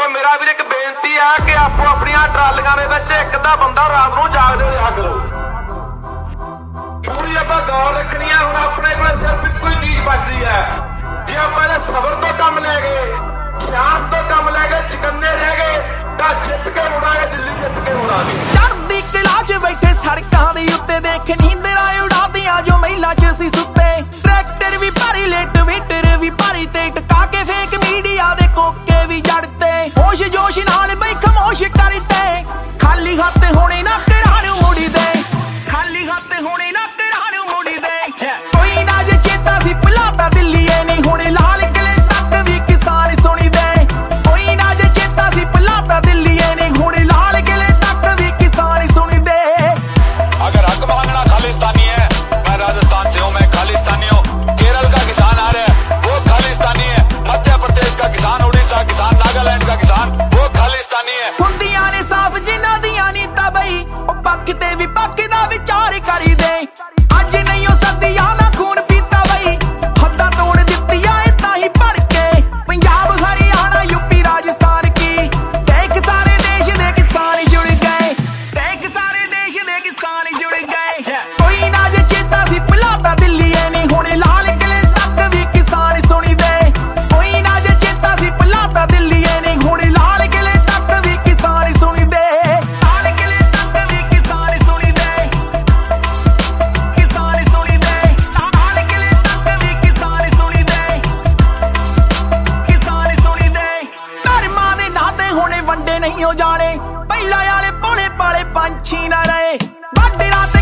ਸੋ ਮੇਰਾ ਵੀਰ ਇੱਕ ਬੇਨਤੀ ਹੈ ਕਿ ਆਪੋ ਆਪਣੀਆਂ ਟਰਾਲੀਆਂ ਦੇ ਵਿੱਚ ਇੱਕ ਅੱਧਾ ਬੰਦਾ ਰਾਤ ਨੂੰ ਜਾਗਦੇ ਰਿਹਾ ਕਰੋ। ਪੂਰੀ ਆਪਾਂ ਗੌਰ ਰੱਖਣੀ ਹੈ। ਹੁਣ ਆਪਣੇ ਕੋਲ ਸਿਰਫ ਇੱਕੋ ਹੀ ਚੀਜ਼ ਬਚਦੀ ਹੈ। ਜੇ ਆਪਾਂ ਇਹਦੇ ਸਬਰ ਤੋਂ ਕੰਮ ਲੈ ਗਏ, ਸ਼ਾਂਤ ਤੋਂ ਕੰਮ ਲੈ ਗਏ, ਚਕੰਨੇ ਰਹਿ ਗਏ ਤਾਂ ਜਿੱਤ ਕੇ ਉਡਾਂਗੇ, ਦਿੱਲੀ ਜਿੱਤ ਕੇ ਉਡਾਂਗੇ। ਚੜ੍ਹਦੀ ਕਲਾ 'ਚ ਬੈਠੇ ਸੜਕਾਂ ਦੇ ਉੱਤੇ ਦੇਖ ਨੀਂਦਰਾਂ ਉਡਾਦੀਆਂ ਜੋ ਮਹਿਲਾ 'ਚ ਸੀ ਸੁੱਤੇ। ਟਰੈਕਟਰ ਵੀ ਭਾਰੀ, ਲੇਟ ਵੇਟਰ ਵੀ ਭਾਰੀ ਤੇ ਟਕਾ ਕੇ ਫੇਕ ਮੀਡੀਆ ਦੇ ਕੋਕੇ ਵੀ ਜੜਤੇ। ਹੋਸ਼ ਜੋਸ਼ ਨਾਲ ਬਈ ਖਮੋਸ਼ ਕਰਤੇ, ਖਾਲੀ ਹੱਥ ਹੋਣੇ ਨਾ ਤੇਰਾ ਨੂੰ ਮੁੜੀ ਦੇ, ਖਾਲੀ ਹੱਥ ਹੋਣੇ ਨਾ ਤੇਰਾ ਨੂੰ ਮੁੜੀ ਦੇ। ਕੋਈ ਨਾ ਜੇ ਚੇਤਾ ਸੀ ਭੁਲਾਤਾ ਦਿੱਲੀਏ ਨਹੀਂ ਹੁਣ ਲਾਲ ਕਿਲੇ ਤੱਕ ਵੀ ਕਿਸਾਨ ਸੁਣੀ ਦੇ। ਕੋਈ ਨਾ ਜੇ ਚੇਤਾ ਸੀ ਭੁਲਾਤਾ ਦਿੱਲੀਏ ਨਹੀਂ ਹੁਣ ਲਾਲ ਕਿਲੇ तक भी किसान सुनी दे। अगर हक मांगना खालिस्तानी है, मैं राजस्थान से हूँ, मैं खालिस्तानी हूँ। केरल का किसान आ रहा है, वो खालिस्तानी है। मध्य प्रदेश का किसान, उड़ीसा किसान, नागालैंड का किसान, वो खालिस्तानी है। हुंदियां ने साफ जिन्हां दियां नी तां बई ओ पक्क ते भी पक्क दा विचार करी दे। अज नहीं ओ सदियां दा खून पीता बई, हद्दां तोड़ दित्तियां ए तां ही भड़ के। पंजाब हरियाणा यूपी राजस्थान की देख सारे देश दे किसान जुड़ गए, देख सारे देश दे किसान जुड़ गए। कोई ना जे चेता सी भुलाता दिल्लीए नहीं हुण लाल किले तक भी किसान सुनी दे। कोई ना जे चेता सी भुलाता दिल्लीए नहीं हुण लाल किले तक भी किसान सुनी दे। लाल किले तक भी किसान सुनी दे, किसान सुनी दे। लाल किले तक भी किसान सुनी दे, किसान सुनी दे। धर्मां दे नाते हुणे वंडे नहीं हो जाने, ਪਹਿਲਾਂ ਵਾਲੇ ਭੋਲੇ ਭਾਲੇ ਪੰਛੀ ਨਾ ਰਹੇ। ਬਾਡਰਾਂ ਤੇ